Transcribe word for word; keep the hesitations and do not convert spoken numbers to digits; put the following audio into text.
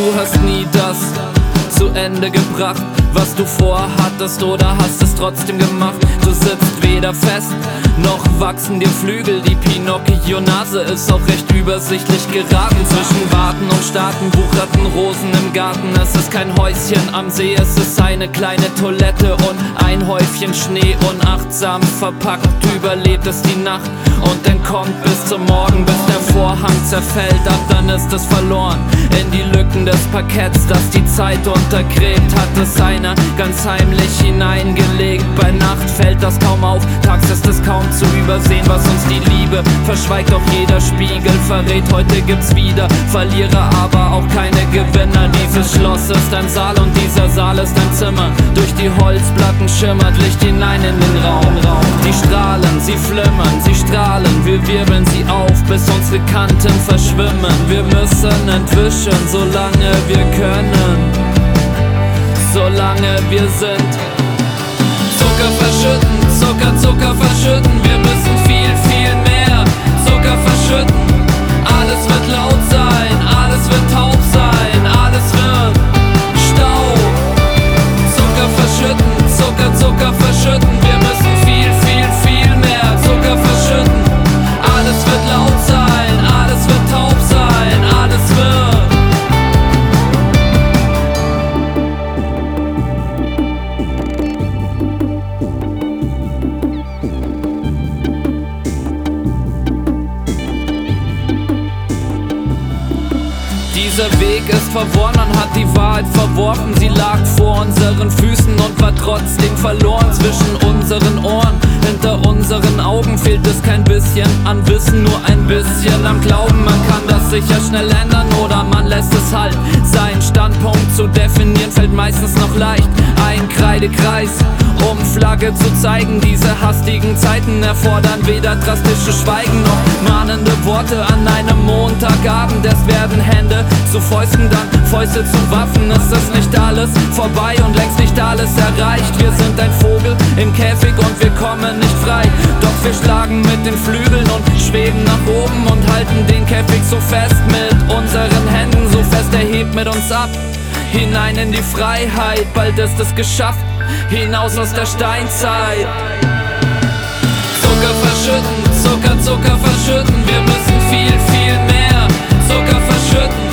hast nie das zu Ende gebracht, was du vorhattest, oder hast es trotzdem gemacht. Du sitzt weder fest, noch wachsen dir Flügel. Die Pinocchio-Nase ist auch recht übersichtlich geraten. Zwischen Warten und Starten wucherten Rosen im Garten. Es ist kein Häuschen am See, es ist eine kleine Toilette und ein Häufchen Schnee. Unachtsam verpackt überlebt es die Nacht und entkommt bis zum Morgen, bis der Vorhang zerfällt. Ab dann ist es verloren in die Lücken des Parketts, das die Zeit untergräbt. Hat es einer ganz heimlich hineingelegt. Bei Nacht fällt das kaum auf, tags ist es kaum zu übersehen, was uns die Liebe verschweigt. Auch jeder Spiegel verrät, heute gibt's wieder Verlierer, aber auch keine Gewinner. Dieses Schloss ist ein Saal und dieser Saal ist ein Zimmer. Durch die Holzplatten schimmert Licht hinein in den Raum. Die Strahlen, sie flimmern, sie strahlen, wir wirbeln sie auf, bis unsere Kanten verschwimmen. Wir müssen entwischen, solange wir können, solange wir sind. Zucker verschütten, Zucker, Zucker verschütten, wir müssen viel, viel mehr Zucker verschütten. Alles wird laut sein, alles wird taub sein, alles wird Staub. Zucker verschütten, Zucker, Zucker verschütten, wir müssen viel, viel, viel mehr Zucker verschütten. Alles wird laut sein, alles wird taub sein, alles wird Dieser Weg ist verworren, man hat die Wahrheit verworfen. Sie lag vor unseren Füßen und war trotzdem verloren zwischen unseren Ohren. Hinter unseren Augen fehlt es kein bisschen an Wissen, nur ein bisschen am Glauben. Man kann das sicher schnell ändern oder man lässt es halt. Seinen Standpunkt zu definieren fällt meistens noch leicht. Ein Kreidekreis, um Flagge zu zeigen. Diese hastigen Zeiten erfordern weder drastisches Schweigen noch mahnende Worte an einem Montagabend. Es werden Hände zu Fäusten, dann Fäuste zu Waffen. Es ist nicht alles vorbei und längst nicht alles erreicht. Wir sind ein Vogel im Käfig und wir kommen nicht frei. Doch wir schlagen mit den Flügeln und schweben nach oben und halten den Käfig so fest mit unseren Händen. So fest, er hebt mit uns ab, hinein in die Freiheit. Bald ist es geschafft, hinaus aus der Steinzeit. Zucker verschütten, Zucker, Zucker verschütten, wir müssen viel, viel mehr Zucker verschütten.